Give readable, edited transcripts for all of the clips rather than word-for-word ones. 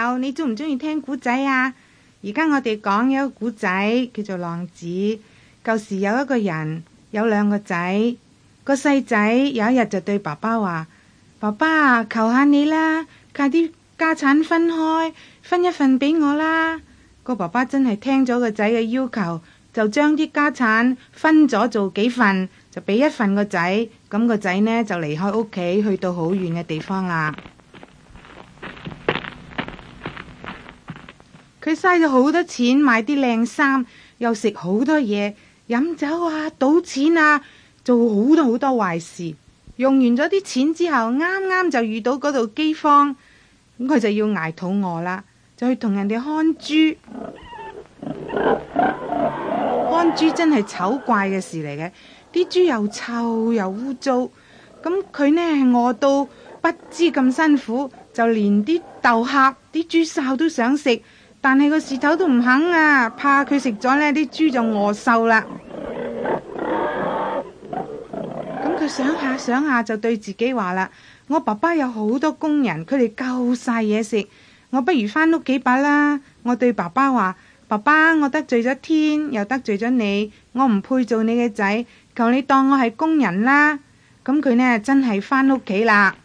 友，你中唔中意聽古仔啊？而家我哋講有一個古仔叫做浪子。舊時有一個人有兩個仔，個細仔有一日就對爸爸話：爸爸，求下你啦，快啲家產分開，分一份俾我啦。個爸爸真係聽咗個仔嘅要求，就將啲家產分咗做幾份，就俾一份個仔。咁個仔呢就離開屋企，去到好遠嘅地方啦。佢嘥咗好多錢買啲靚衫，又食好多嘢，飲酒啊，賭錢啊，做好多好多壞事。用完咗啲錢之後，啱啱就遇到嗰度饑荒，咁佢就要捱肚餓啦，就去同人哋看豬。看豬真係醜怪嘅事嚟嘅，啲豬又臭又污糟，咁佢呢係餓到不知咁辛苦，就連啲豆殼、啲豬潲都想食。但係個事頭都唔肯啊，怕佢食咗呢啲豬就餓瘦啦。咁佢想下想下就對自己話啦：我爸爸有好多工人，佢哋夠晒嘢食，我不如返屋企吧啦。我對爸爸話：爸爸，我得罪咗天，又得罪咗你，我唔配做你嘅仔，求你當我係工人啦。咁佢呢真係返屋企啦。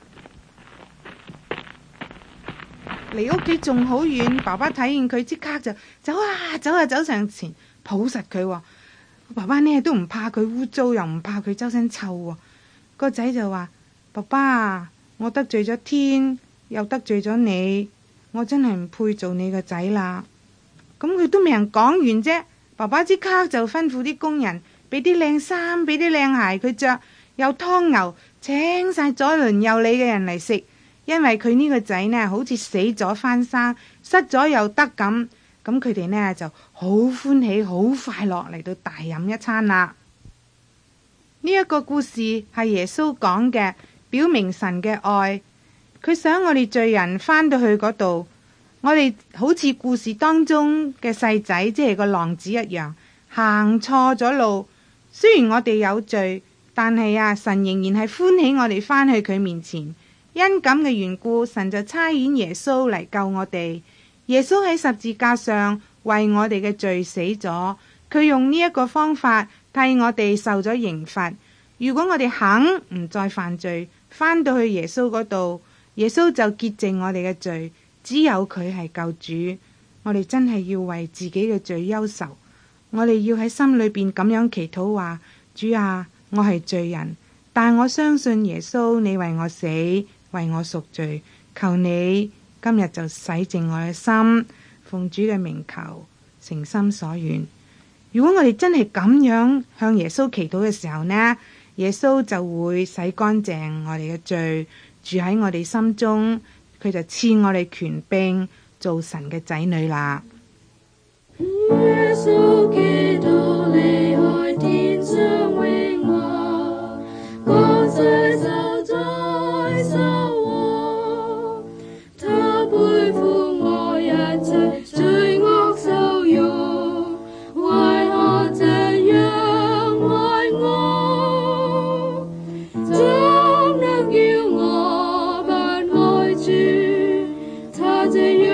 離屋企仲好遠，爸爸睇見佢即刻就走上前抱實佢。爸爸呢都唔怕佢污糟，又唔怕佢周身臭。個仔就話：爸爸，我得罪咗天，又得罪咗你，我真係唔配做你個仔啦。咁佢都未人講完啫，爸爸即刻就吩咐啲工人俾啲靚衫，俾啲靚鞋佢着，又湯牛，請晒左鄰右里嘅人嚟食。因為佢呢個仔呢，好似死咗翻生，失咗又得咁，咁佢哋呢就好歡喜，好快樂嚟到大飲一餐啦。呢一個故事係耶穌講嘅，表明神嘅愛。佢想我哋罪人翻到去嗰度，我哋好似故事當中嘅細仔，即係個浪子一樣，行錯咗路。雖然我哋有罪，但係神仍然係歡喜我哋翻去佢面前。因咁嘅緣故，神就差遣耶穌嚟救我哋。耶穌喺十字架上為我哋嘅罪死咗，佢用呢一個方法替我哋受咗刑罰。如果我哋肯唔再犯罪，返到去耶穌嗰度，耶穌就潔淨我哋嘅罪。只有佢係救主，我哋真係要為自己嘅罪憂愁。我哋要喺心裏邊咁樣祈禱話：主啊，我係罪人，但我相信耶穌，你為我死，為我贖罪，求你今日就洗淨我嘅心，奉主嘅名求，誠心所願。如果我哋真係咁樣向耶穌祈禱嘅時候呢，耶穌就會洗乾淨我哋嘅罪，住喺我哋心中，佢就賜我哋權柄做神嘅仔女啦。耶穌基督離開天上榮華，降世受在受禍，他背負我一切罪惡羞辱，為何這樣愛我？怎能叫我不愛主？他這樣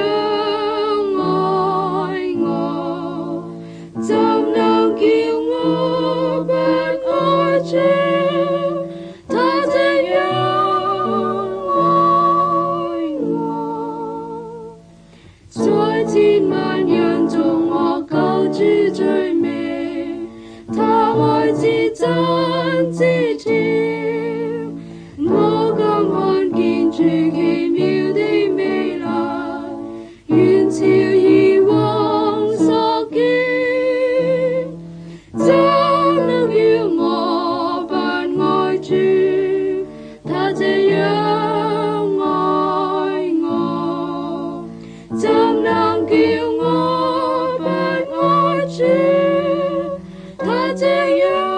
愛我，怎能叫我不愛主？他這樣愛我，在千萬人中我救主最美，他愛至真至甜，我今看見主奇妙的美麗，遠超以往所見，怎能叫我不愛主？他這樣愛我，怎能叫我不愛主？他這樣